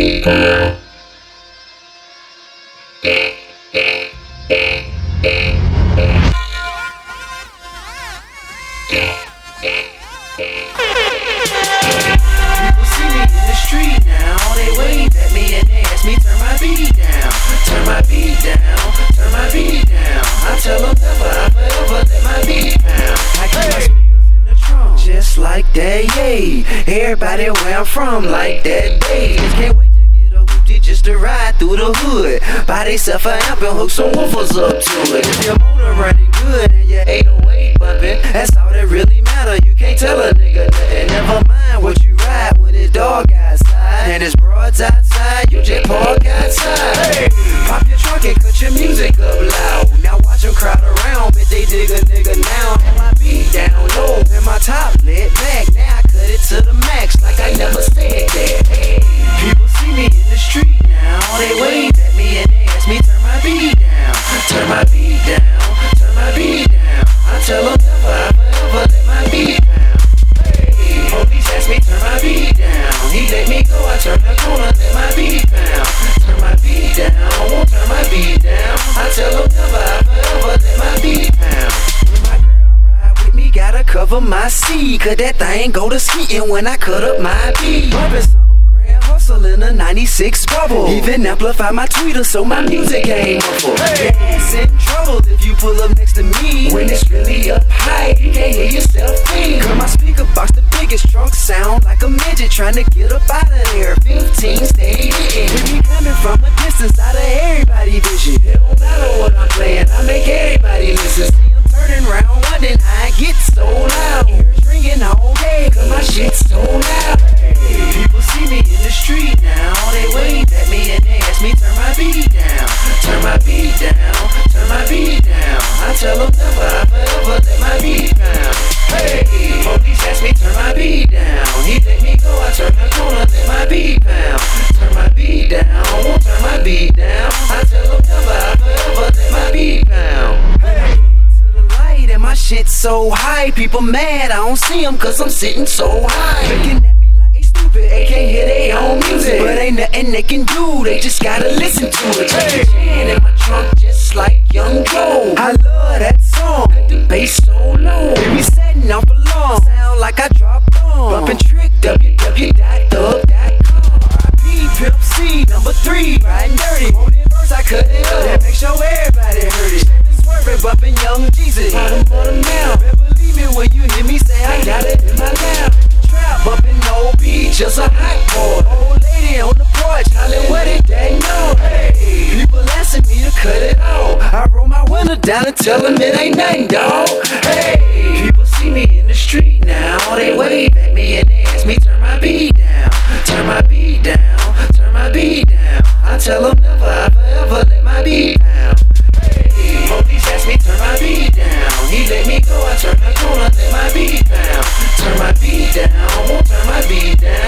beat down. People see me in the street now, they wave at me and they ask me turn my beat down, turn my beat down, turn my beat down. I tell them never, I forever let my beat pound. I keep my speakers in the trunk, just like that, yay. Everybody where I'm from, like that, day. Just can't wait to get a hoopty just to ride through the hood. Buy they self an amp and hook some woofers up to it. If your motor running good and your 808 bumping, that's all that really matter. You can't tell a nigga nothing. Never mind what you ride when it's dog outside and it's broads outside. You just park outside. Hey, pop your trunk and cut your music up loud. Now watch them crowd around, bet they dig a nigga now. And my beat down low and my top lit back. Now I cut it to the max like I never stayed there. Hey, people see me in the street now, they wave at me and they ask me turn my beat down, turn my beat down, turn my beat down. I tell them never, I forever let my beat pound. Hey, police ask me turn my beat down. He let me go, I turn the corner, let my beat pound. Turn my beat down, won't turn my beat down. I tell them never, I forever let my beat pound. When my girl ride with me, gotta cover my seat, cause that thing go to skiing when I cut up my beat. Hustle in a 96 bubble. Even amplify my tweeter so my music ain't muffled. Hey. Your ass in trouble if you pull up next to me. When it's really up high, you can't hear yourself think. Cause my speaker box the biggest, trunk sound like a midget trying to get up out of there. 15 stay hitting. Hear me coming from a distance out of everybody's vision. It don't matter what I'm playing, I make everybody listen. See them turning round, wondering how I get so loud. Ears ringing all day, cause my shit's so loud. Hey, people see me in the street now, they wave at me and they ask me turn my beat down, turn my beat down, turn my beat down. I tell them never, I forever let my beat pound. Hey, police ask me turn my beat down. He let me go, I turn the corner, let my beat pound. Turn my beat down, won't turn my beat down. I tell them never, I forever let my beat pound. Hey, to the light and my shit so high, people mad I don't see them cause I'm sitting so high. Looking at me like they stupid, they can't hear their own music, but ain't nothing they can do, they just gotta listen to it. Hey, in my trunk just like Young Joe. I love that song, got the bass so low. They be setting off alarm, sound like I drop bombs. Bumpin' trick www.thug.com. R.I.P. Pimp C, number 3, riding dirty. On it verse, I cut it up and make sure everybody heard it. Swerving, bumpin' Young Jesus. Bottom now. Better believe me when you hear me say I got it in my mouth. Trap bumpin' no beat, just a hot boy. Old lady on the porch, hollin' what it they know. Hey, people asking me to cut it off. I roll my window down and tell them it ain't nothing, dawg. Hey, people see me in the street now, they wave at me and they ask me turn my beat down, turn my beat down, turn my beat down. I tell them never, I forever let my beat pound. Hey, police ask me turn my beat down. He let me go, I turn the corner, let my beat pound. Turn my beat down, won't turn my beat down.